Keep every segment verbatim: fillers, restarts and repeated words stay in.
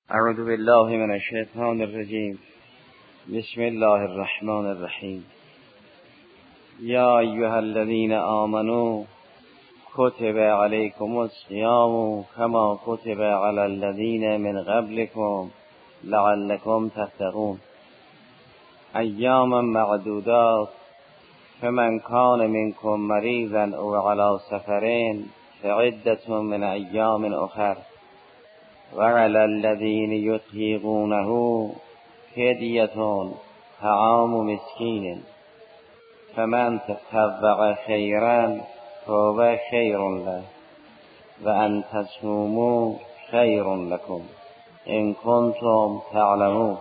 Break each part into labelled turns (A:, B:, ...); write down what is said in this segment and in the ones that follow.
A: اعوذ بالله من الشیطان الرجیم. بسم الله الرحمن الرحیم. یا ایها الذین آمنوا کتب علیکم الصیام کما کتب علی الذین من قبلکم لعلکم تتقون ایاما معدودات فمن کان منکم مریضا او علی سفر فعدة من ایام اخر وعلى الذين يطيقونه فدية طعام مسكين فمن تطوع خيرا فهو خير له وأن تصوموا خير لكم إن كنتم تعلمون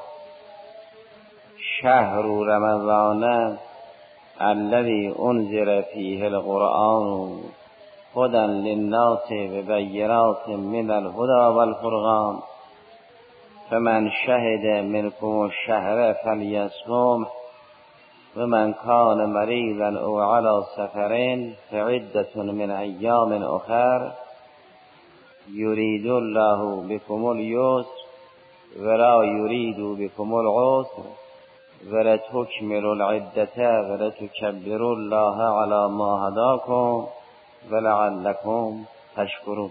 A: شهر رمضان الذي أنزل فيه القرآن هدى للناس وبينات من الهدى والفرقان فمن شهد منكم الشهر فليصم ومن كان مريضا او على سفر فعدة من ايام اخر يريد الله بكم اليسر ولا يريد بكم العسر ولتكملوا العدة ولتكبروا الله على ما هداكم ولعلکم تشکرون.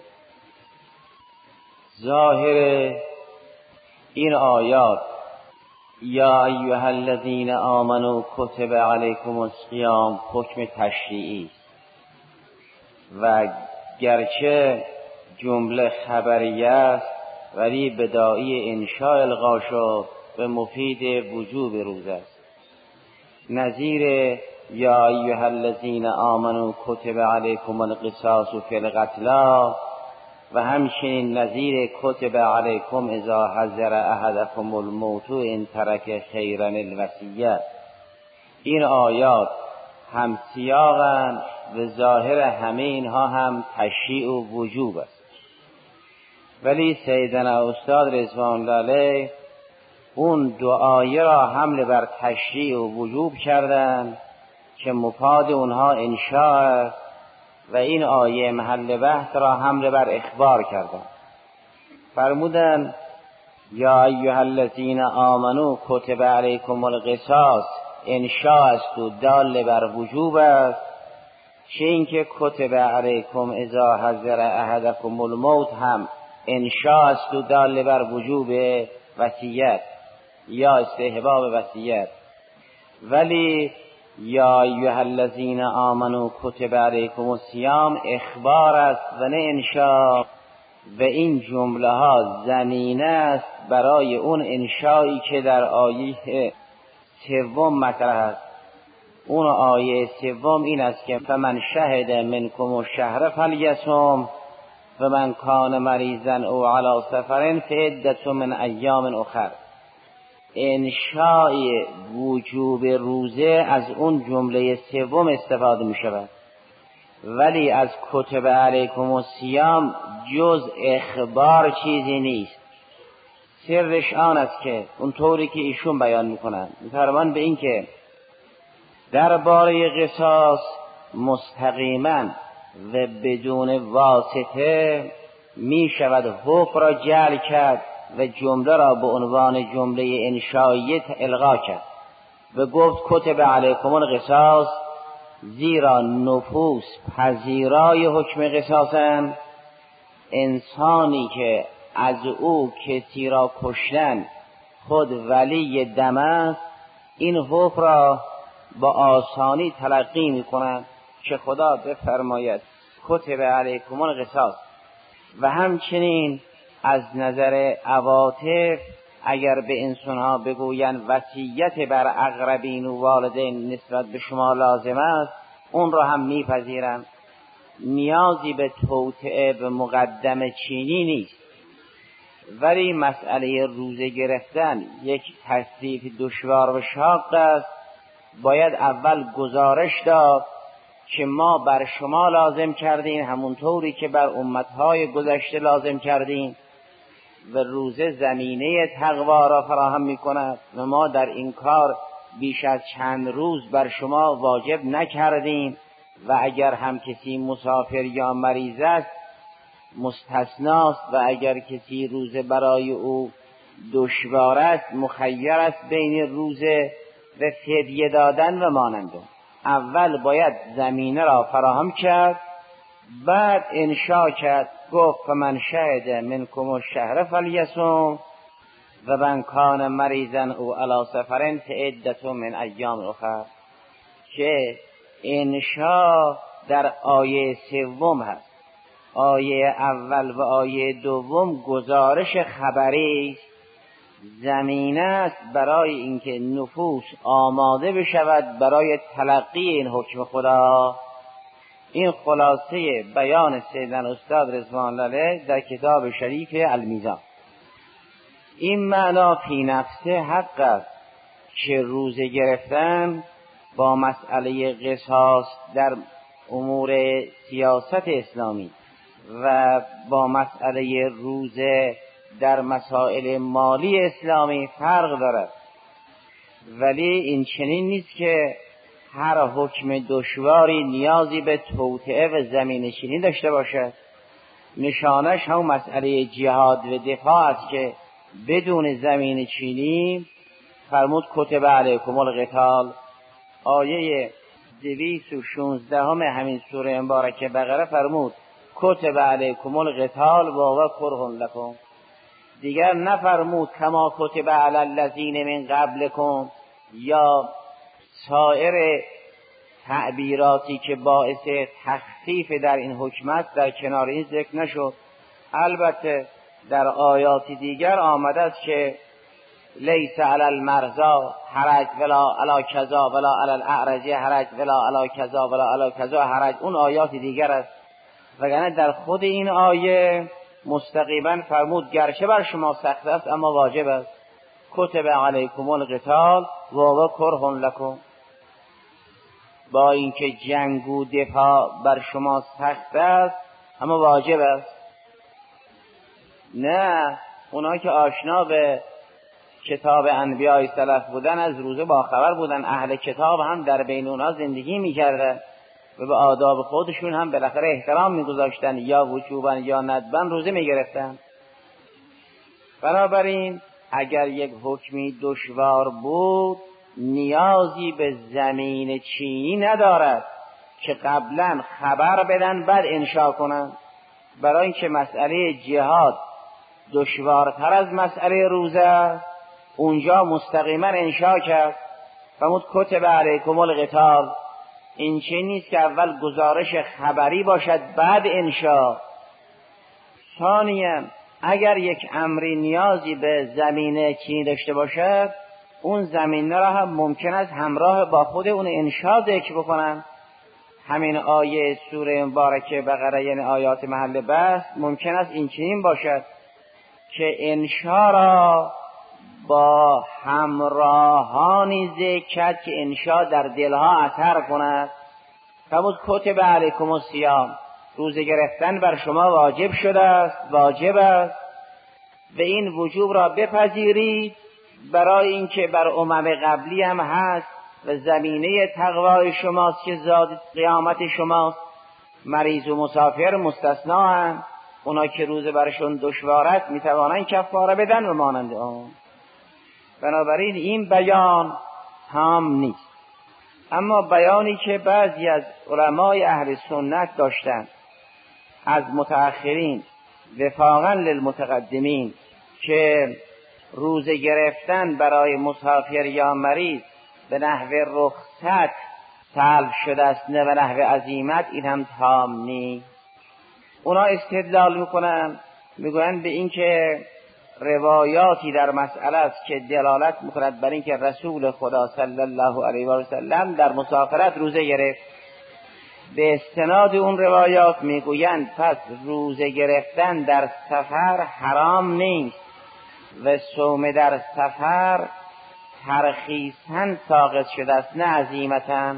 A: ظاهر این آیات یا ایها الذین آمنوا کتب علیکم الصیام حکم تشریعی و گرچه جمله خبریه است ولی بداعی انشاء الغا شد به مفید وجوب روزه است. نظیر یا ایها الذین آمنوا کتب علیکم القصاص فی القتلی و همچنین نظیر کتب علیکم اذا حضر احدکم الموت ان ترک خیرا الوصیه. این آیات هم سیاقند و ظاهر همه اینها هم تشریع و وجوب است، ولی سیدنا استاد رضوان الله علیه اون دو آیه را حمل بر تشریع و وجوب کردند که مفاد اونها انشاء است و این آیه محل بحث را حمل بر اخبار کردند. فرمودند یا ایها الذین آمنوا کتب علیکم القصاص انشاء است و دال بر وجوب است، چه اینکه کتب علیکم اذا حضر احدکم الموت هم انشاء است و دال بر وجوب وصیت یا استحباب وصیت. ولی یا ایها الذین آمنوا کتب علیکم الصیام اخبار است و نه انشاء و این جمله ها زمینه است برای اون انشایی که در آیه سوم مطرح است. اون آیه سوم این است که فمن شهد منکم الشهر فلیصم و من کان مریضا او علی سفر فعدة من ایام اخر. انشای وجوب روزه از اون جمله سوم استفاده می شود، ولی از کتب علیکم الصیام جز اخبار چیزی نیست. سرش آن است که اون طوری که ایشون بیان می کنند فرمان به این که درباره قصاص مستقیما و بدون واسطه می شود حکم را جعل کرد و جمله را به عنوان جمله انشائیه الغا کرد و گفت کتب علیکم القصاص، زیرا نفوس پذیرای حکم قصاصند. انسانی که از او کسی را کشتن خود ولی دم است این حکم را با آسانی تلقی می کند که خدا بفرماید کتب علیکم القصاص. و همچنین از نظر عواطف اگر به انسانها بگویند وصیت بر اقربین و والدین نسبت به شما لازم است اون را هم میپذیرند. نیازی به توطئه به مقدم چینی نیست، ولی مسئله روزه گرفتن یک تصریف دشوار و شاق است. باید اول گزارش داد که ما بر شما لازم کردیم همونطوری که بر امتهای گذشته لازم کردیم و روزه زمینه تقوا را فراهم می کند و ما در این کار بیش از چند روز بر شما واجب نکردیم و اگر هم کسی مسافر یا مریض است مستثناست و اگر کسی روزه برای او دشوار است، مخیر است بین روزه و فدیه دادن و ماننده. اول باید زمینه را فراهم کرد، بعد انشا کرد، گفت فمن شهد منکم الشهر فلیصم و من کان مریضا او علی سفر فعدة من ایام اخر، که انشا در آیه سوم هست. آیه اول و آیه دوم گزارش خبری است، زمینه است برای اینکه نفوس آماده بشود برای تلقی این حکم خدا. این خلاصه بیان سیدنا استاد رضوان الله علیه در کتاب شریف المیزان. این معنا فی نفسه حق است که روزه گرفتن با مسئله قصاص در امور سیاست اسلامی و با مسئله روزه در مسائل مالی اسلامی فرق دارد، ولی این چنین نیست که هر حکم دشواری نیازی به توطئه و زمینه‌چینی داشته باشد. نشانش هم مسئله جهاد و دفاع است که بدون زمینه‌چینی فرمود کتب علیکم القتال. آیه دویست و شانزده همین سوره مبارکه بقره فرمود کتب علیکم القتال و هو کرها لکم. دیگر نفرمود کما کتب علی الذین من قبلکم یا سایر تعبیراتی که باعث تخفیف در این حکم است در کنار این ذکر نشد. البته در آیات دیگر آمده است که لیس علی المرضى حرج ولا علی کذا ولا علی الاعرج حرج ولا علی کذا ولا علی کذا حرج. اون آیات دیگر است، وگرنه در خود این آیه مستقیما فرمود گرچه بر شما سخت است اما واجب است. کتب علیکم القتال و هو کرها لکم. با اینکه جنگ و دفاع بر شما سخت است اما واجب است. نه، اونایی که آشنا به کتاب انبیاء سلف بودن از روزه باخبر بودن، اهل کتاب هم در بین اونها زندگی میکردن و به آداب خودشون هم بالاخره احترام میگذاشتن، یا وجوبا یا ندبا روزه میگرفتن. بنابراین اگر یک حکمی دشوار بود نیازی به زمین چینی ندارد که قبلا خبر بدن بعد انشا کنن. برای اینکه مسئله جهاد دشوارتر از مسئله روزه است، اونجا مستقیما انشا کرد فرمود کتب علیکم القتال. این چه نیست که اول گزارش خبری باشد بعد انشا. ثانیاً اگر یک امری نیازی به زمینه چینی داشته باشد اون زمینه را هم ممکن است همراه با خود اون انشا ذکر بکنن. همین آیه سوره مبارکه بقره یعنی آیات محل بحث ممکن است این چنین باشد که انشا را با همراهانی ذکر کرد که انشا در دلها اثر کند. فرمود کتب علیکم الصیام، روزه گرفتن بر شما واجب شده است، واجب است و این وجوب را بپذیرید برای اینکه بر امم قبلی هم هست و زمینه تقوای شماست که زاد قیامت شماست. مریض و مسافر مستثنا هم، اونا که روزه برشون دشوار است میتوانند کفاره بدن و مانند آن. بنابراین این بیان تام نیست. اما بیانی که بعضی از علمای اهل سنت داشتند از متأخرین وفاقا للمتقدمین که روزه گرفتن برای مسافر یا مریض به نحو رخصت طلب شده است نه به نحو عزیمت، این هم تام نیست. اونا استدلال میکنن، میگویند به این که روایاتی در مسئله است که دلالت میکند بر این که رسول خدا صلی الله علیه و سلم در مسافرت روزه گرفت. به استناد اون روایات میگویند پس روزه گرفتن در سفر حرام نیست و صوم در سفر ترخیصاً ساقط شده است نه عزیمتاً.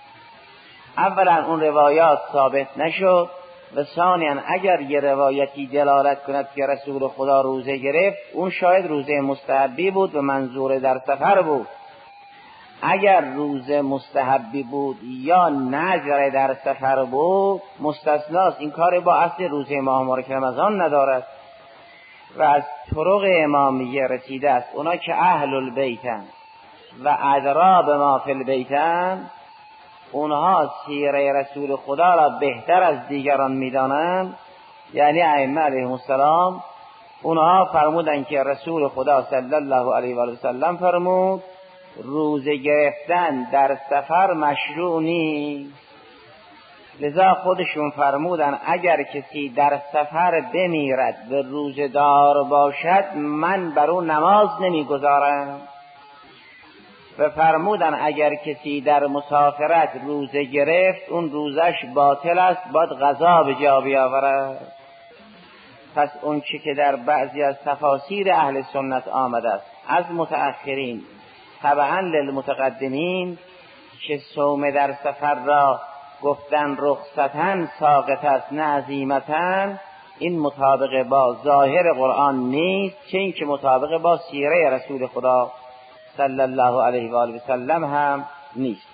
A: اولا اون روایات ثابت نشد و ثانیاً اگر یه روایتی دلالت کند که رسول خدا روزه گرفت اون شاید روزه مستحبی بود و منظور در سفر بود. اگر روزه مستحبی بود یا نذر در سفر بود مستثناست، این کار با اصل روزه ماه مبارک رمضان ندارد. و از طرق امامیه رسیده است اونا که اهل البیتن و ادرا به ما فی البیتن، اونها سیره رسول خدا را بهتر از دیگران میدانند. یعنی ائمه علیهم السلام اونها فرمودن که رسول خدا صلی الله علیه و سلم فرمود روزه گرفتن در سفر مشروع نیست. لذا خودشون فرمودن اگر کسی در سفر بمیرد و روزه دار باشد من بر او نماز نمیگذارم. و فرمودن اگر کسی در مسافرت روزه گرفت اون روزش باطل است، باید قضا به جا بیاورد. پس اون چی که در بعضی از تفاسیر اهل سنت آمده است از متأخرین تبعا للمتقدمین که صوم در سفر را گفتن رخصتاً ساقط است نه عزیمتاً، این مطابق با ظاهر قرآن نیست، چه این که مطابق با سیره رسول خدا صلی الله علیه و آله و سلم هم نیست.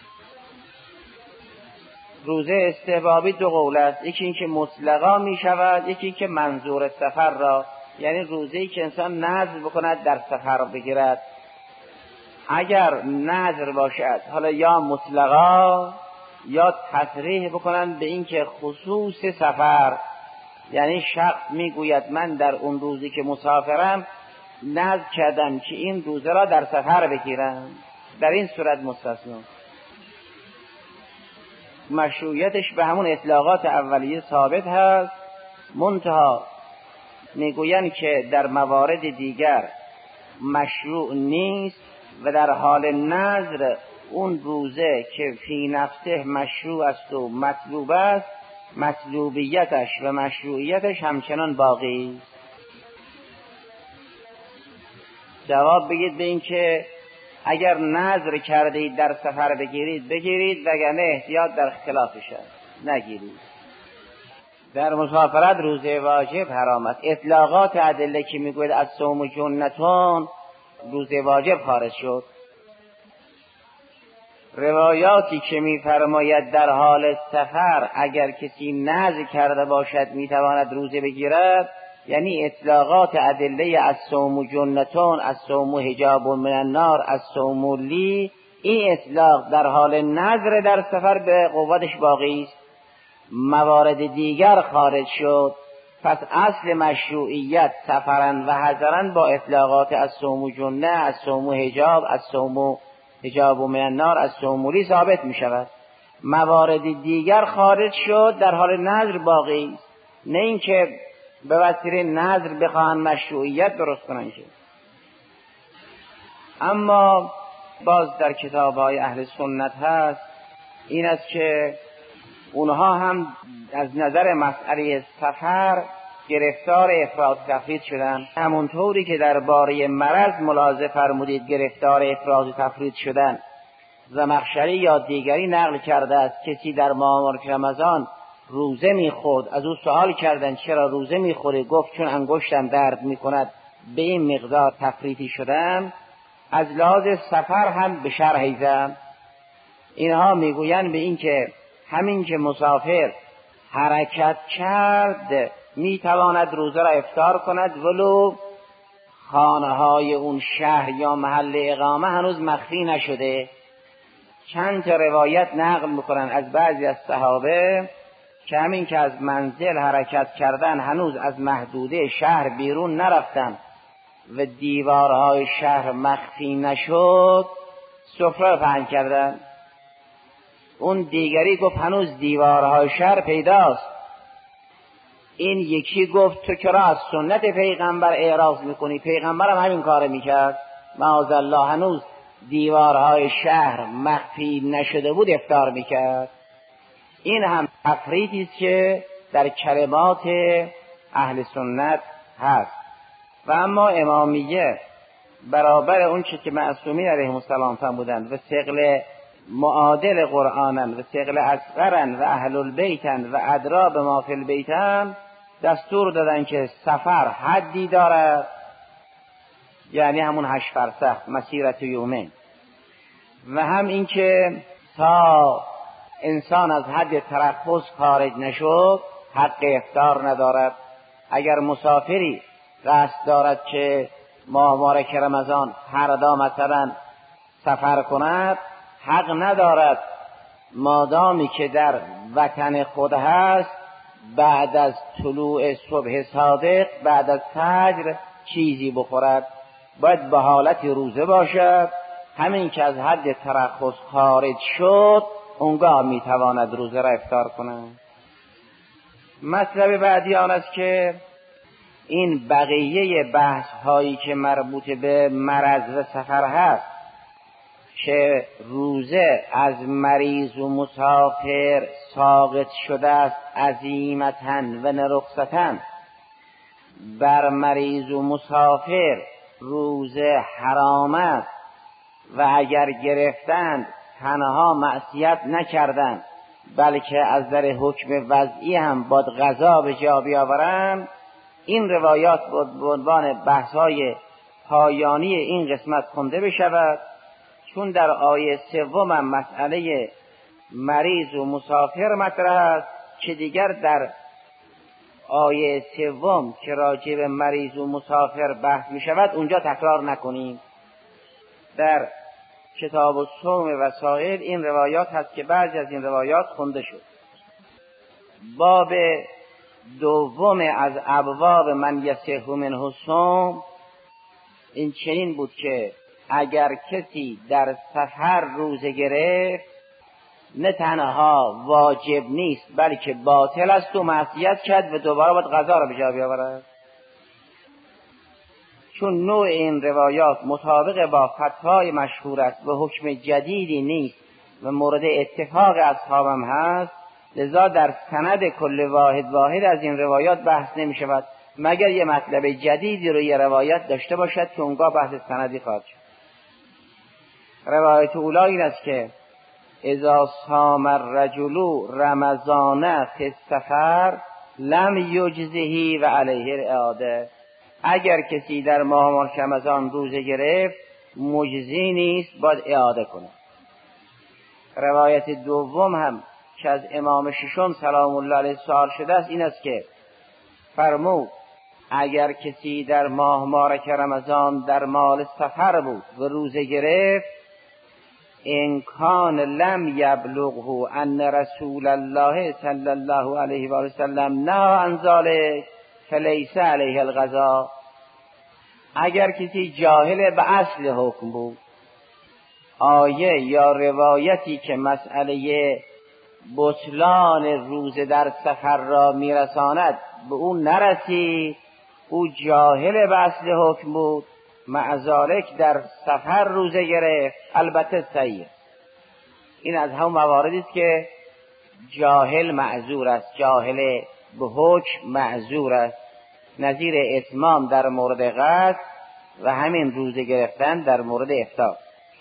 A: روزه استحبابی دو قول است، یکی این که مطلقا می شود، یکی این که منظور سفر را، یعنی روزه‌ای که انسان نذر بکند در سفر بگیرد. اگر نذر باشد حالا یا مطلقا یا تصریح بکنند به این که خصوص سفر، یعنی شخص میگوید من در اون روزی که مسافرم نذر کردم که این روزه را در سفر بگیرم، در این صورت مستثنا. مشروعیتش به همون اطلاقات اولیه ثابت هست، منتها میگویند که در موارد دیگر مشروع نیست و در حال نذر اون روزه که فی نفسه مشروع است و مطلوب است مطلوبیتش و مشروعیتش همچنان باقی است. جواب بگید به این که اگر نذر کردید در سفر بگیرید بگیرید، وگرنه احتیاط در خلافش است نگیرید. در مسافرت روزه واجب حرام است. اطلاقات ادله که میگوید از صوم جنتون روزه واجب خارج شد. روایاتی که میفرماید در حال سفر اگر کسی نذر کرده باشد میتواند روزه بگیرد، یعنی اطلاقات ادله از صوم جنتون، از صوم حجاب من النار، از صوم لی، این اطلاق در حال نذر در سفر به قوتش باقی است. موارد دیگر خارج شد، پس اصل مشروعیت سفرن و حضرن با اطلاقات از صوم جنه، از صوم حجاب، از صوم حجاب من النار، از صوم لی ثابت می شود. موارد دیگر خارج شد، در حال نذر باقی است، نه اینکه به وسیله نذر بخواهن مشروعیت درست کنن. اما باز در کتاب‌های اهل سنت هست این است که اونها هم از نظر مسئله سفر گرفتار افراط تفرید شدن، همونطوری که در باره مرض ملاحظه فرمودید گرفتار افراط تفرید شدن. زمخشری یا دیگری نقل کرده است کسی در ماه رمضان روزه میخورد، از او سوال کردند چرا روزه میخوری؟ گفت چون انگشتم درد میکند به این مقدار تفریطی شدم. از لحاظ سفر هم به شرح زدم. اینها میگویند به این که همین که مسافر حرکت کرد میتواند روزه را افطار کند ولو خانه های اون شهر یا محل اقامه هنوز مخفی نشده. چند تا روایت نقل میکنن از بعضی از صحابه که همین که از منزل حرکت کردن هنوز از محدوده شهر بیرون نرفتن و دیوارهای شهر مخفی نشد سفره پهن کردن. اون دیگری گفت هنوز دیوارهای شهر پیداست. این یکی گفت تو چرا از سنت پیغمبر اعراض میکنی؟ پیغمبر هم همین کار میکرد، معاذالله هنوز دیوارهای شهر مخفی نشده بود افطار میکرد. این هم تفریطی است که در کلمات اهل سنت هست. و اما امامیه برابر اون چی که معصومین علیهم السلام فرمودند و ثقل معادل قرآنن و ثقل اصغرن و اهل البیتن و ادرا به ما فی البیتن دستور دادن که سفر حدی دارد، یعنی همون هشت فرسخ مسیرت یومین، و هم این که تا انسان از حد ترخص خارج نشد حق افطار ندارد. اگر مسافری قصد دارد که ماه مبارک رمضان فردا مثلا سفر کند، حق ندارد مادامی که در وطن خود هست بعد از طلوع صبح صادق بعد از فجر چیزی بخورد. باید به حالت روزه باشد. همین که از حد ترخص خارج شد اونگاه میتواند روزه را افطار کند. مطلب بعدی آن است که این بقیه بحث هایی که مربوط به مرض و سفر هست که روزه از مریض و مسافر ساقط شده است عزیمتاً و نرخصتاً، بر مریض و مسافر روزه حرام است و اگر گرفتند تنها معصیت نکردند بلکه از در حکم وضعی هم باید قضا به جا بیاورند. این روایات به عنوان بحث‌های پایانی این قسمت خونده بشود، چون در آیه سوم هم مسئله مریض و مسافر مطرح است که دیگر در آیه سوم که راجع به مریض و مسافر بحث می شود اونجا تکرار نکنیم. در کتاب الصوم وسائل این روایات هست که بعضی از این روایات خونده شد. باب دوم از ابواب من یصح منه الصوم این چنین بود که اگر کسی در سفر روزه گرفت نه تنها واجب نیست بلکه باطل است و معصیت کرد و دوباره باید قضا را به جا بیاورد. چون نوع این روایات مطابق با فتوای مشهور است و حکم جدیدی نیست و مورد اتفاق اصحابم هست، لذا در سند کل واحد واحد از این روایات بحث نمی شود مگر یه مطلب جدیدی رو یه روایت داشته باشد که اونگاه بحث سندی خواهد شد. روایت اولی این است که اذا صام الرجل رمضان فی السفر لم یجزه و علیه الاعاده. اگر کسی در ماه مبارک رمضان روزه گرفت مجزی نیست، باید اعاده کنه. روایت دوم هم که از امام ششم سلام الله علیه سوال شده است این است که فرمود اگر کسی در ماه مبارک رمضان در مال سفر بود و روزه گرفت ان کان لم یبلغه ان رسول الله صلی الله علیه و آله وسلم نهی عن ذلک فلیس علیه القضاء. اگر کسی جاهل به اصل حکم بود، آیه یا روایتی که مسئله بطلان روزه در سفر را میرساند به اون نرسید، او جاهل به اصل حکم بود، مع ذالک در سفر روزه گرفت، البته صحیح. این از هم مواردی است که جاهل معذور است، جاهل به حکم معذور است، نظیر اتمام در مورد قصد و همین روزه گرفتن در مورد افطار.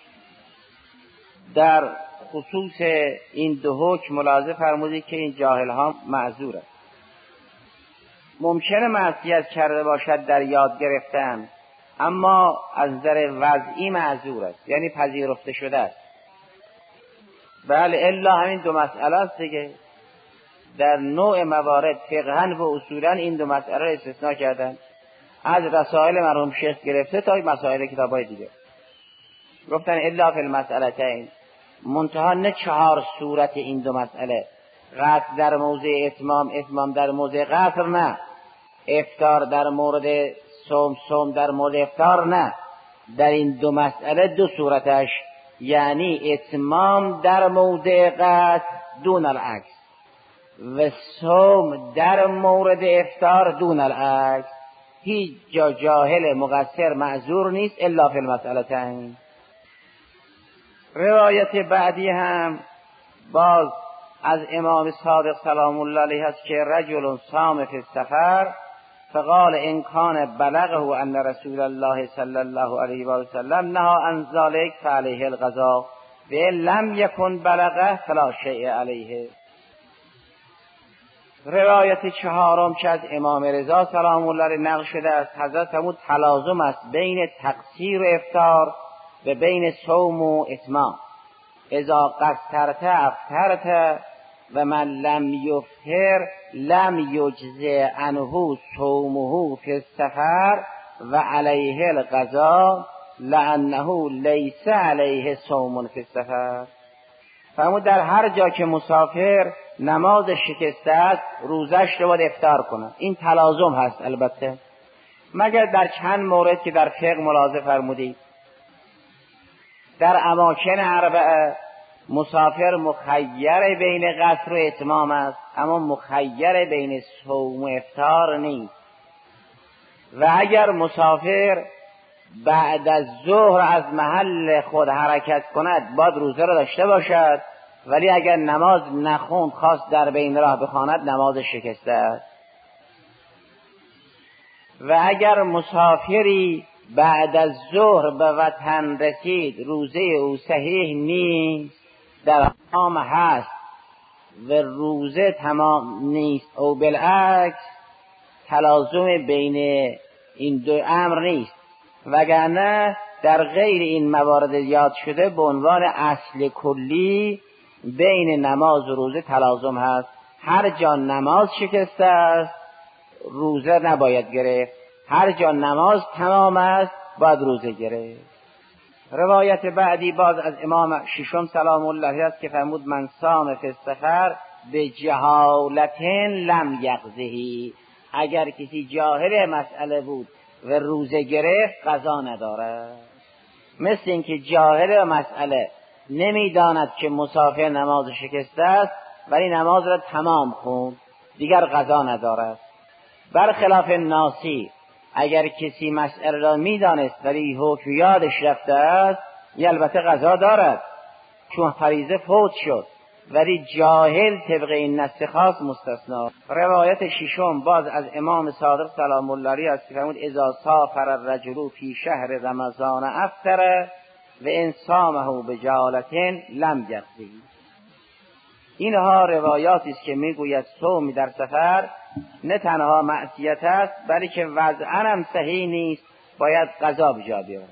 A: در خصوص این دو حکم ملاحظه فرمودید که این جاهل ها معذور است. ممکنه معصیت کرده باشد در یاد گرفتن، اما از نظر وضعی معذور است، یعنی پذیرفته شده است. بله الا همین دو مسئله است دیگه. در نوع موارد فقهن و اصولا این دو مسئله را استثناء کردن، از رسائل مرحوم شیخ گرفته تا مسائل کتابای دیگه. گفتن الا فی المسئلتین، منتها نه چهار صورت این دو مسئله، قصد در موضع اتمام، اتمام در موضع قصر نه، افطار در مورد صوم، صوم در مورد افطار نه. در این دو مسئله دو صورتش، یعنی اتمام در موضع قصد دون العکس و صوم در مورد افطار دون العکس. هیچ جا جاهل مقصر معذور نیست الا فی المسئلتین. روایت بعدی هم باز از امام صادق سلام الله علیه است که رجل صام فی السفر فقال ان کان بلغه ان رسول الله صلی الله علیه و سلم نهى عن ذلك فعليه القضاء و لم یکن بلغه فلا شیء علیه. روایت چهارم که از امام رضا سلام الله علیه نقل شده است، حضرت فرمود تلازم است بین تقصیر و افطار و بین صوم و اتمام. اذا قصرت افطرت و من لم یفطر لم یجزه عنه صومه فی السفر و علیه القضاء لانه لیس علیه صوم فی السفر. فرمود در هر جا که مسافر نماز شکسته است روزش رو باید افطار کنه. این تلازم هست البته، مگر در چند مورد که در فقه ملاحظه فرمودید. در اماکن اربعه مسافر مخیر بین قصر و اتمام است، اما مخیر بین صوم و افطار نیست. و اگر مسافر بعد از ظهر از محل خود حرکت کند باید روزه را داشته باشد، ولی اگر نماز نخوند خواست در بین راه بخواند نماز شکسته است. و اگر مسافری بعد از ظهر به وطن رسید روزه او صحیح نیست، در حرام هست و روزه تمام نیست او بالعکس، تلازم بین این دو امر نیست. وگرنه در غیر این موارد یاد شده به عنوان اصل کلی بین نماز و روزه تلازم هست. هر جا نماز شکسته است روزه نباید گرفت، هر جا نماز تمام است باید روزه گرفت. روایت بعدی باز از امام ششم سلام الله است که فرمود من صام فی السفر به جهالت لم یقضه. اگر کسی جاهل مسئله بود و روزه گرفت قضا ندارد. مثل اینکه جاهل مسئله نمیداند که مسافر نماز شکسته است ولی نماز را تمام خوند دیگر قضا ندارد. برخلاف ناسی، اگر کسی مسئله را میدانست ولی حکم یادش رفته است البته قضا دارد چون فریضه فوت شد، ولی جاهل طبق این نص خاص مستثنا. روایت ششم باز از امام صادق سلام الله علیه است که فرمود اذا سافر الرجل فی شهر رمضان افطر و ان صامه بجهالة لم یقضه. اینها روایاتی است که میگوید صوم در سفر نه تنها معصیت است بلکه وضعاً هم صحیح نیست، باید قضا بجا بیارد.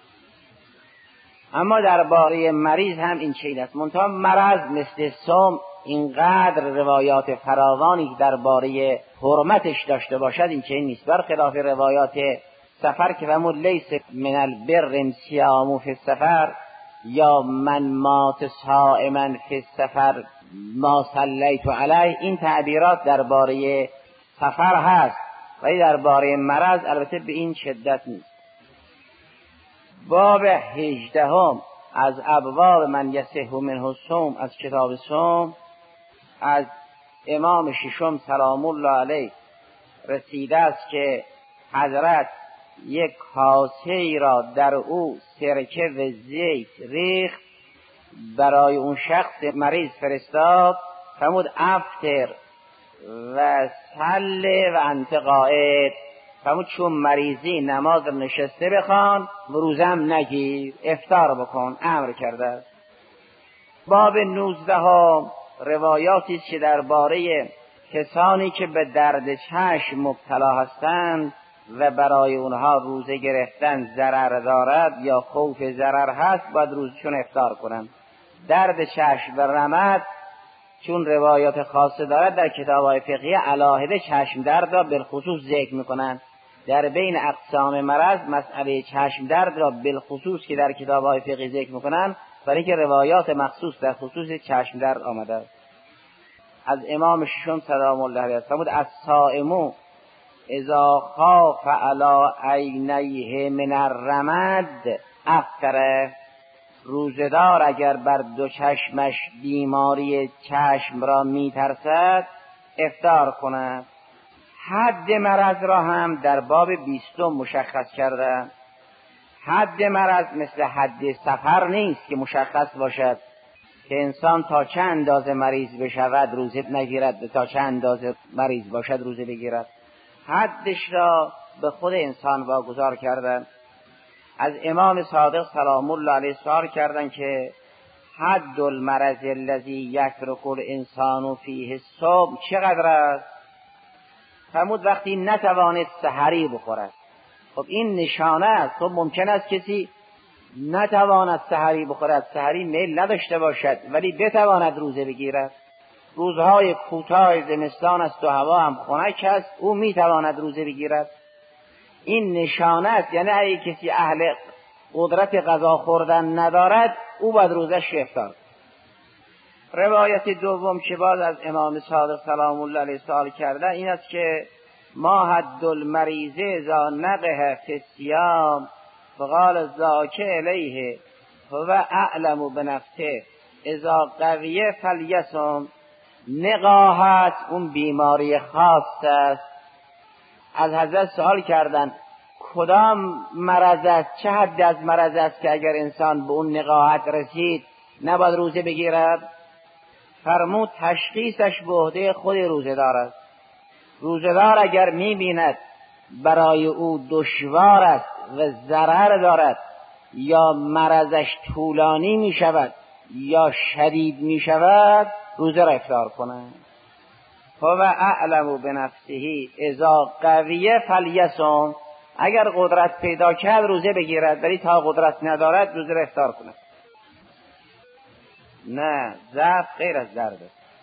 A: اما درباره مریض هم این چیز است، منتها مرض مثل صوم اینقدر روایات فراوانی درباره حرمتش داشته باشد این چیز نیست. برخلاف روایات سفر که فرمود لیس من البر صیام فی السفر یا من مات صائما فی السفر ما صلیت علیه، این تعبیرات درباره سفر هست ولی درباره مرض البته به این شدت نیست. باب هجدهم از ابواب من یصح منه الصوم از کتاب صوم از امام ششم سلام الله علیه رسیده است که حضرت یک کاسه ای را در او سرکه و زیت ریخت برای اون شخص مریض فرستاد. فرمود افطر و صلی و انت قاعد. فرمود چون مریضی نماز نشسته بخوان و روزم نگیر، افطار بکن، امر کرده. باب نوزدهم روایاتی است که درباره کسانی که به درد چشم مبتلا هستند و برای اونها روزه گرفتن ضرر دارد یا خوف ضرر هست باید روزشون افطار کنند. درد چشم و رمد چون روایات خاصه دارد در کتاب‌های فقهی علاهده چشم درد را بالخصوص ذکر می‌کنند. در بین اقسام مرض مسئله چشم درد را بالخصوص که در کتاب‌های فقهی ذکر می‌کنند برای که روایات مخصوص در خصوص چشم درد آمده است. از امام ششم سلام الله علیه فرمود الصائم اذا خاف علی عینیه من الرمد افطر. روزدار اگر بر دو چشمش بیماری چشم را میترسد افطار کند. حد مرض را هم در باب بیستم مشخص کرده. حد مرض مثل حد سفر نیست که مشخص باشد که انسان تا چه اندازه مریض بشود روزه نگیرد، تا چه اندازه مریض باشد روزه بگیرد. حدش را به خود انسان واگذار کردن. از امام صادق سلام الله علیه سوال کردن که حد المرض الذی یترک الانسان فیه الصوم چقدر است؟ فرمود وقتی نتوانست سحری بخورد. خب این نشانه است. خب ممکن است کسی نتواند سحری بخورد، سحری میل نداشته باشد ولی بتواند روزه بگیرد. روزهای کوتاه زمستان است و هوا هم خنک است، او میتواند روزه بگیرد. این نشانه است، یعنی اگه کسی اهل قدرت غذا خوردن ندارد او باید روزش افطار. روایت دوم که باز از امام صادق سلام الله علیه سوال کرده این است که ما حد المریض اذا نقه فی الصیام فقال ذاک الیه هو اعلم بنفسه اذا قویه فلیصم. نقاهت اون بیماری خاص است. از حضرت سوال کردن کدام مرض است، چه حد از مرض است که اگر انسان به اون نقاهت رسید نباید روزه بگیرد؟ فرمود تشخیصش به عهده خود روزه‌دار است. روزه‌دار اگر می‌بیند برای او دشوار است و ضرر دارد یا مرضش طولانی می‌شود یا شدید می‌شود روزه را افطار کند. هو اعلم بنفسه اذا قویه فلیصم. اگر قدرت پیدا کرد روزه بگیرد، ولی تا قدرت ندارد روزه را افطار کند. نه، ضعف غیر از درد.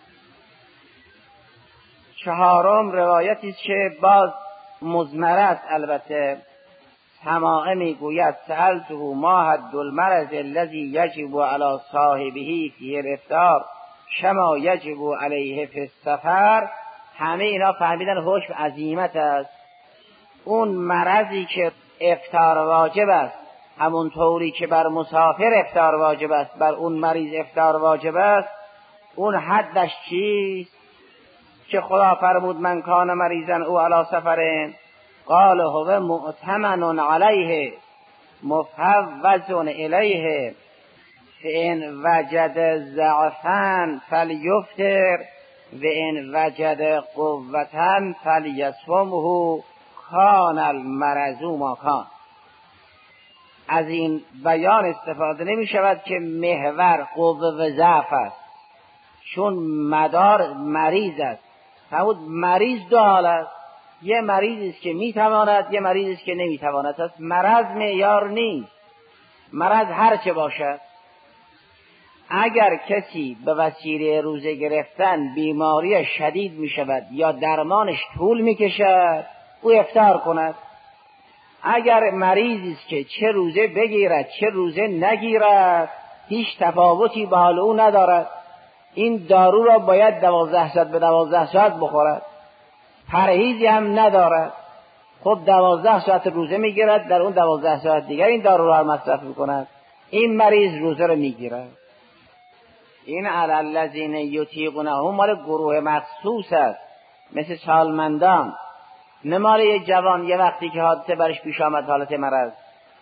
A: چهارم روایتی است که باز مضمره است، البته سماعه میگوید سألته ما حد المرض الذی یجب علی صاحبه فی الافطار شما یجب علیه فی السفر. همه اینا فهمیدن حکم عزیمت است. اون مرضی که افطار واجب است همون طوری که بر مسافر افطار واجب است بر اون مریض افطار واجب است، اون حدش چیست؟ که خدا فرمود من کان مریضا او علی سفرین قال هو مؤتمن علیه مفوض الیه فان وجد ضعفا فلیفطر وان وجد قوة فلیصمه کان المرض ما کان. از این بیان استفاده نمی شود که محور قوه و ضعف است، چون مدار مریض است. فرمود مریض دو حال است، یه مریضی است که میتواند، یه مریضی است که نمیتواند. است مرض معیار نیست، مرض هر چه باشد. اگر کسی به وسیله روزه گرفتن بیماری شدید می شود یا درمانش طول می کشد او افطار کند. اگر مریضی است که چه روزه بگیرد چه روزه نگیرد هیچ تفاوتی به حال او ندارد، این دارو را باید دوازده ساعت به دوازده ساعت بخورد، پرهیزی هم ندارد. خب دوازده ساعت روزه میگیرد، در اون دوازده ساعت دیگر این دارو را مصرف میکند، این مریض روزه را میگیرد. این علی الذین یطیقونه مال گروه مخصوص است، مثل سالمندان، نه مال یه جوان یه وقتی که حادثه برش پیش آمد حالت مرض.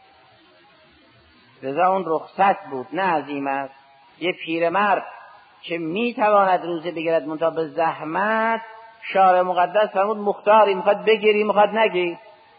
A: رضا اون رخصت بود نه عزیمت. یه پیرمرد که میتواند روزه بگیرد منتها به زحمت، شارع مقدس فرمود مختاری، میخواد بگیری میخواد نگیر.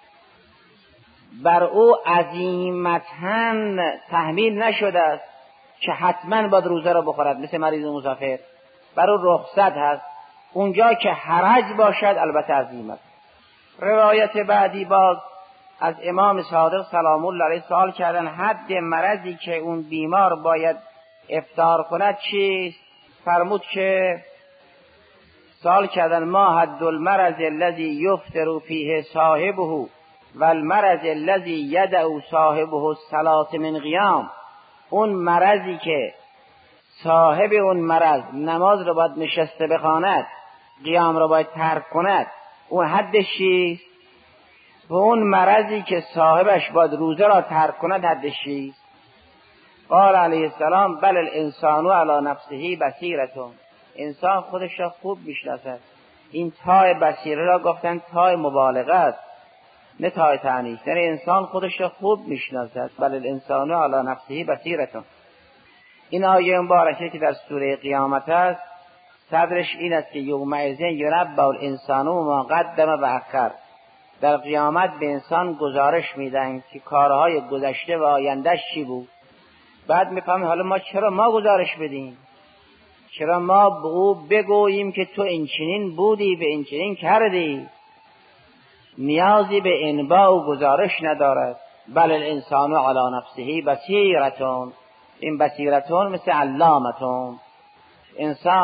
A: بر او عزیمتاً تحمیل نشده است که حتما باید روزه را بخورد، مثل مریض و مسافر. بر او رخصت هست. اونجا که حرج باشد البته عزیمت. روایت بعدی باز از امام صادق سلام الله علیه سوال کردن حد مرضی که اون بیمار باید افطار کند چیست؟ فرمود که سوال کردن ما حد المرض الذی یفطر فیه صاحبه والمرض الذی یدع صاحبه الصلاة من قیام. اون مرضی که صاحب اون مرض نماز رو باید نشسته بخواند، قیام رو باید ترک کند، اون حدش چیست؟ و اون مرضی که صاحبش باید روزه را ترک کند حدش چیست؟ قال علیه السلام بل الانسان علی نفسه بصیرة. انسان خودش را خوب میشناسد. این تای بصیره را گفتن تای مبالغه است نه تای تعنیف. یعنی انسان خودش را خوب میشناسد. بل الانسان علی نفسه بصیرة. این آیه مبارکه که در سوره قیامت است صدرش این است که یومئذ ینبأ الانسان ما قدم و اخر. در قیامت به انسان گزارش میدن که کارهای گذشته و آیندهش چی بود. بعد میفهمیم حالا ما چرا ما گزارش بدیم، چرا ما به او بگوییم که تو این چنین بودی و این چنین کردی. نیازی به انباء و گزارش ندارد. بل الانسان علی نفسه بصیرة. این بصیرتون مثل علامتون. انسان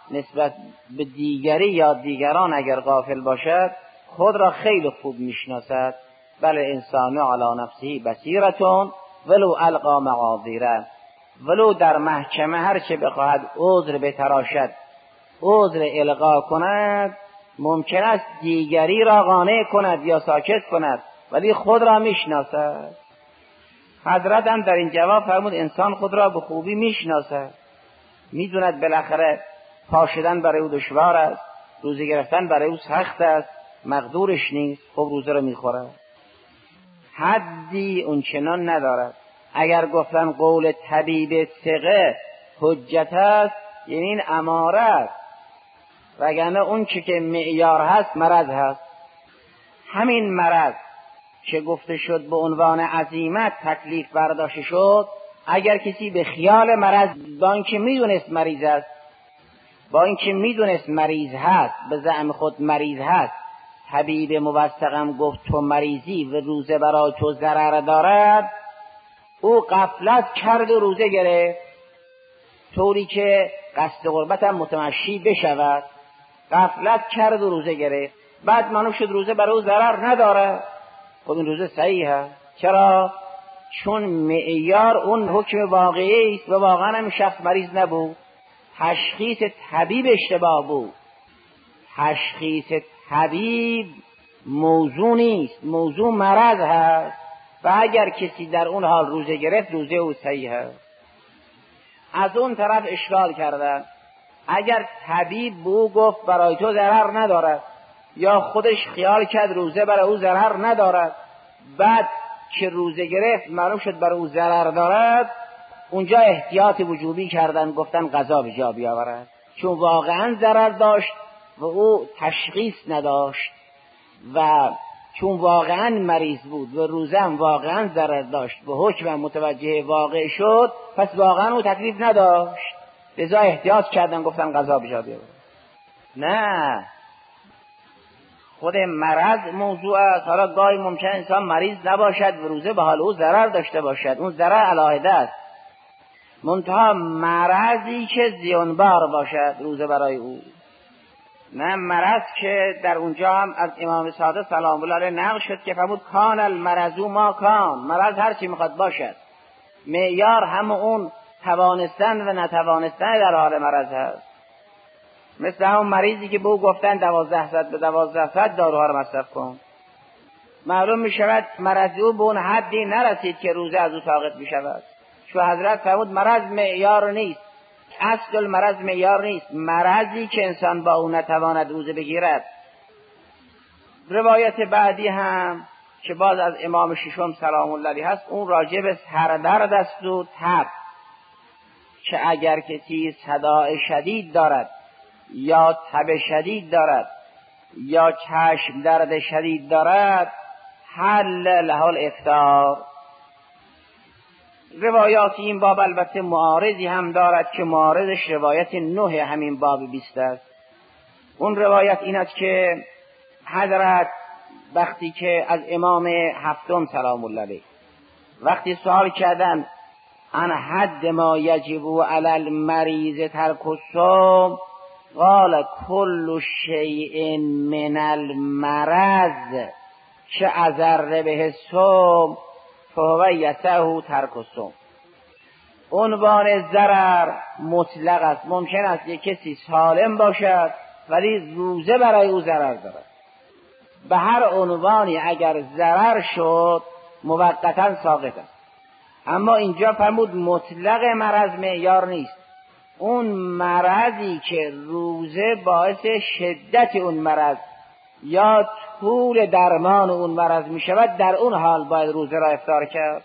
A: نسبت به دیگری یا دیگران اگر غافل باشد خود را خیلی خوب میشناسد. بل انسان علی نفسه بصیرة ولو القی معاذیره، ولو در محکمه هر چه بخواهد عذر بتراشد، عذر القا کند، ممکن است دیگری را قانع کند یا ساکت کند، ولی خود را میشناسد. حضرت هم در این جواب فرمود انسان خود را به خوبی میشناسد، میدوند بالاخره پاشدن برای او دشوار است، روزه گرفتن برای او سخت است، مقدورش نیست، خب روزه را میخورد. حدی اون چنان ندارد. اگر گفتن قول طبیب ثقه حجت است، یعنی این اماره است، وگرنه اون چی که معیار هست مرض هست. همین مرض که گفته شد به عنوان عزیمت تکلیف برداشته شد، اگر کسی به خیال مرض با اینکه میدونست مریض است، با اینکه میدونست مریض هست، به زعم خود مریض هست، طبیب موثقم گفت تو مریضی و روزه برای تو ضرر دارد، او غفلت کرد و روزه گرفت طوری که قصد قربت هم متمشی بشود. غفلت کرد و روزه گرفت، بعد معلوم شد روزه برای او ضرر نداره، خب این روزه صحیح است. چرا؟ چون معیار اون حکم واقعی است و واقعا هم شخص مریض نبود، تشخیص طبیب اشتباه بود. تشخیص طبیب موضوع نیست، موضوع مرض هست و اگر کسی در اون حال روزه گرفت روزه او صحیح است. از اون طرف اشکال کردن اگر طبیب به او گفت برای تو ضرر ندارد، یا خودش خیال کرد روزه برای او ضرر ندارد، بعد که روزه گرفت معلوم شد برای او ضرر دارد، اونجا احتیاط وجوبی کردن، گفتن قضا به جا بیاورد، چون واقعا ضرر داشت و او تشخیص نداشت و چون واقعا مریض بود و روزه هم واقعا ضرر داشت و حکم متوجه واقع شد، پس واقعا او تکلیف نداشت، لذا احتیاط کردن گفتن قضا به جا بیاورد. نه، خود مرض موضوع است. حالا گاهی ممکن انسان مریض نباشد و روزه به حال او ضرر داشته باشد، اون ضرر علاهده است، منتها مرضی که زیانبار باشد روزه برای او، نه مرض که در اونجا هم از امام صادق سلام الله علیه نقل شد که فرمود کان المرض ما کان، مرض هر چی میخواد باشد، معیار هم اون توانستن و نتوانستن در حال مرض هست. مثل همون مریضی که به او گفتن دوازده صد به دوازده صد داروها رو مصرف کن، معلوم می شود مرض او به اون حدی نرسید که روزه از او ساقط می شود. چون حضرت فرمود مرض معیار نیست، اصل المرض معیار نیست، مرضی که انسان با او نتواند روزه بگیرد. روایت بعدی هم که باز از امام ششم سلام الله علیه هست، اون راجع به سردرد است و تب، که اگر کسی صداع شدید دارد یا تب شدید دارد یا چشم درد شدید دارد، حل له الافطار. روایات این باب البته معارضی هم دارد که معارضش روایت نه همین باب بیست است. اون روایت این است که حضرت وقتی که از امام هفتم سلام الله علیه وقتی سوال کردن عن حد ما یجب علی المریض ترک الصوم، قال کل شیء من المرض که اضر به الصوم فهو یسعه ترک الصوم. عنوان ضرر مطلق است، ممکن است یک کسی سالم باشد ولی روزه برای او ضرر دارد. به هر عنوانی اگر ضرر شد موقتا ساقط است. اما اینجا فرمود مطلق مرض معیار نیست، اون مرضی که روزه باعث شدت اون مرض یا طول درمان اون مرض می شود، در اون حال باید روزه را افطار کرد.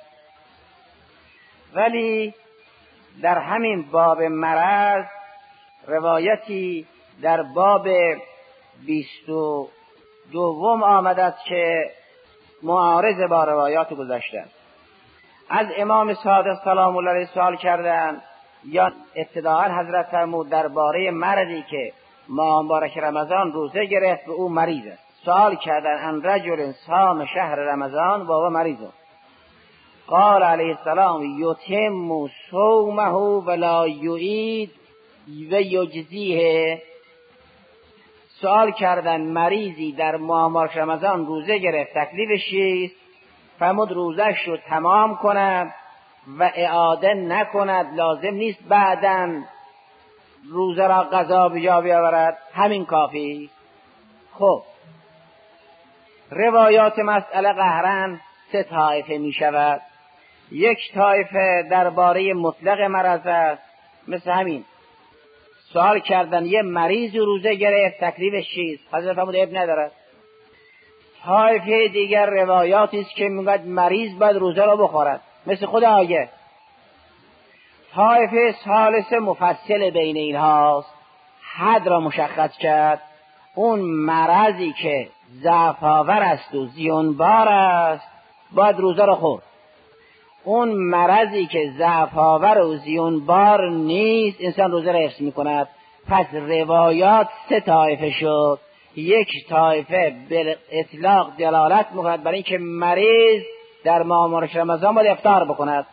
A: ولی در همین باب مرض روایتی در باب بیست و دوم آمده است که معارض با روایات گذشته. از امام صادق سلام الله علیه سوال کردند، یا ابتداء حضرت فرمود درباره مردی که ماه مبارک رمضان روزه گرفت و او مریض است. سوال کردن ان رجل صام شهر رمضان و هو مریض، قال علیه السلام یتم صومه ولا یعید
B: و یجزیه. سوال کردن مریضی در ماه مبارک رمضان روزه گرفت، تکلیفش چیست؟ فرمود روزش رو تمام کند و اعاده نکند، لازم نیست بعداً روزه را قضا بجا بیاورد، همین کافی. خب روایات مسئله قهرن سه طایفه می شود. یک طایفه درباره مطلق مرض است، مثل همین سوال کردن یه مریض روزه گرفت، تکلیفش چیست؟ حضرت فرمود عیب ندارد. طایفه دیگر روایاتی است که میگوید مریض باید روزه را بخورد، مثل خود آیه. طایفه ثالثه مفصل بین اینهاست، حد را مشخص کرد. اون مرضی که ضعف آور است و زیانبار است باید روزه را خورد. اون مرضی که ضعف آور و زیانبار نیست انسان روزه را حفظ میکند. پس روایات سه طایفه شد. یک طایفه به اطلاق دلالت میکند برای اینکه مریض در ماه مبارک رمضان باید افطار بکند.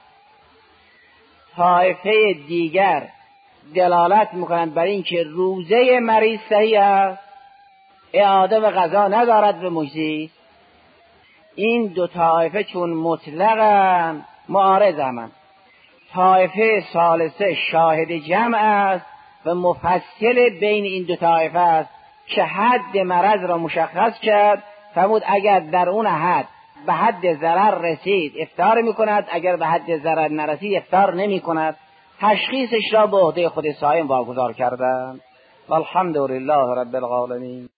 B: طایفه دیگر دلالت میکنند برای اینکه روزه مریض صحیح است، اعاده و قضا ندارد به مجزی. این دو طایفه چون مطلقاً معارضند. طایفه ثالثه شاهد جمع است و مفصل بین این دو طایفه است که حد مرض را مشخص کرد. فرمود اگر در اون حد به حد ضرر رسید افطار میکند، اگر به حد ضرر نرسید افطار نمیکند. تشخیصش را به عهده خود صائم واگذار کردند. والحمد لله رب العالمین.